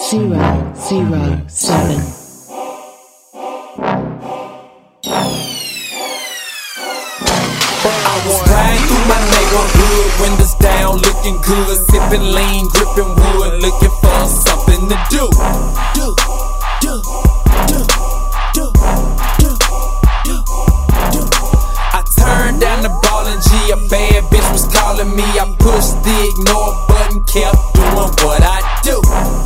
Riding through my neighborhood, windows down, looking good, sipping lean, gripping wood, looking for something to do. I turned down the ball and G, a bad bitch was calling me. I pushed the ignore button, kept doing what I do.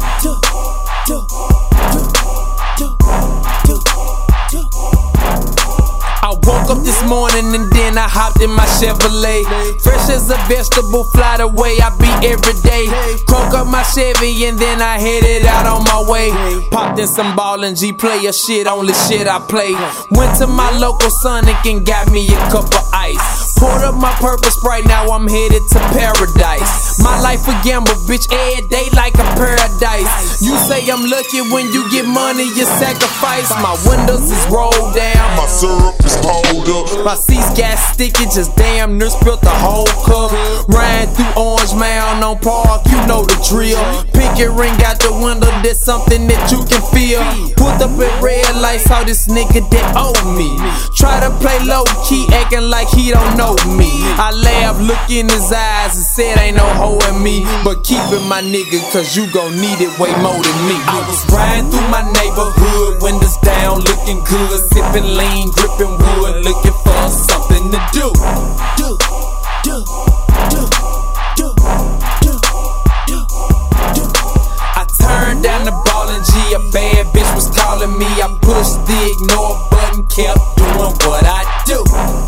I woke up this morning and then I hopped in my Chevrolet. Fresh as a vegetable, fly the way I be every day. Croak up my Chevy and then I headed out on my way. Popped in some ball and G player shit, only shit I play. Went to my local Sonic and got me a cup of ice. Poured up my purple Sprite, now I'm headed to paradise. My life a gamble, bitch, every day like a paradise. You say I'm lucky when you get money, you sacrifice. My windows is rolled down, my syrup is pulled up, my seats got sticky, just damn near spilled the whole cup. Riding through Orange Mound on Park, you know the drill. Pinky ring out the window, there's something that you can feel. Pulled up at red lights, saw this nigga that owe me. Try to play low key, acting like he don't know me. I laughed, look in his eyes and said ain't no hoe in me, but keep it my nigga, cause you gon' need it way more than me. I was riding through my neighborhood, windows down, looking good, sipping lean, gripping wood, looking for something to do. I turned down the ball and G, a bad bitch was calling me. I pushed the ignore button, kept doing what I do.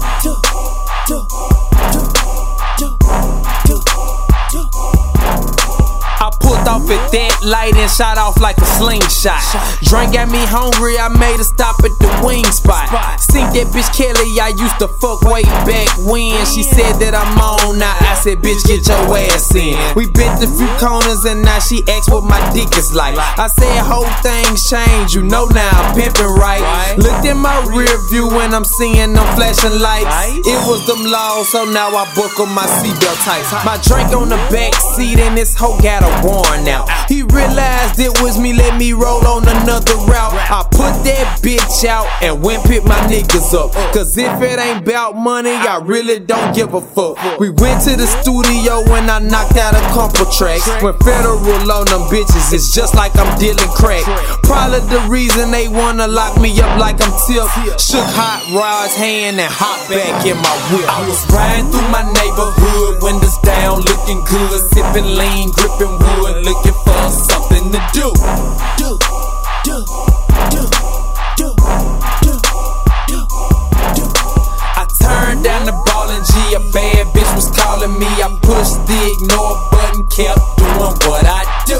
I pulled off at that light and shot off like a slingshot. Drink got me hungry, I made a stop at the wing spot. Seen that bitch Kelly, I used to fuck way back when. She said that I'm on now, I said bitch get your ass in. We bent a few corners and now she asked what my dick is like. I said whole things change, you know now I'm pimpin' right. Looked in my rear view and I'm seeing them flashing lights. It was them laws, so now I buckle my seatbelt tight. My drink on the back seat and this hoe got a worn out. He realized it was me, let me roll on another route. I put that bitch out and went pick my niggas up. Cause if it ain't about money, I really don't give a fuck. We went to the studio and I knocked out a couple tracks. When federal on them bitches, it's just like I'm dealing crack. Probably the reason they wanna lock me up like I'm Tip. Shook Hot Rod's hand and hopped back in my whip. I was riding through my neighborhood, windows down, looking good, sipping lean, gripping wood, looking for something to do. I turned down the ball and G, a bad bitch was calling me. I pushed the ignore button, kept doing what I do.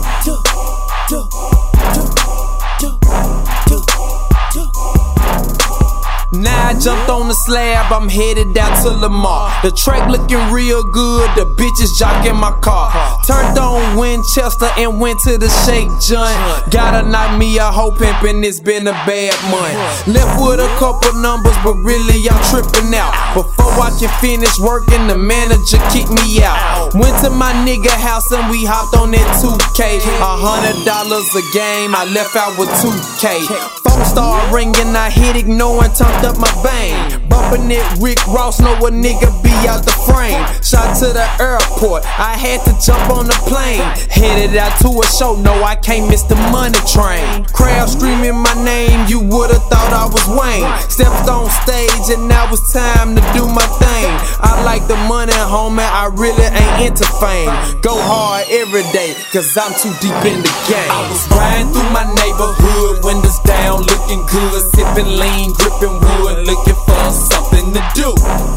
Now I jumped on the slab, I'm headed out to Lamar. The track looking real good, the bitches jocking my car. Turned on Winchester and went to the shake joint. Gotta knock me a hoe pimpin', it's been a bad month. Left with a couple numbers, but really I'm tripping out. Before I can finish working, the manager kicked me out. Went to my nigga house and we hopped on that 2K. $100 a game, I left out with 2K. Phone started ringing, I hit ignore and turned up my vein. Bumping it, Rick Ross, know a nigga be out the frame. Shot to the airport, I had to jump on the plane. Headed out to a show, no I can't miss the money train. Crowd screaming my name, you would've thought I was Wayne. Stepped on stage and now it's time to do my thing. I like the money, homie, I really ain't into fame. Go hard every day, cause I'm too deep in the game. I was riding through my neighborhood, windows down, looking good, sipping lean, gripping wood, looking for something to do.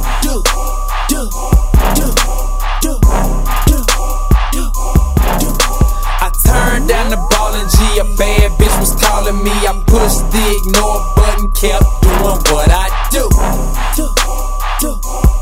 I turned down the ball and G, a bad bitch was calling me. I pushed the ignore button, kept doing what I do.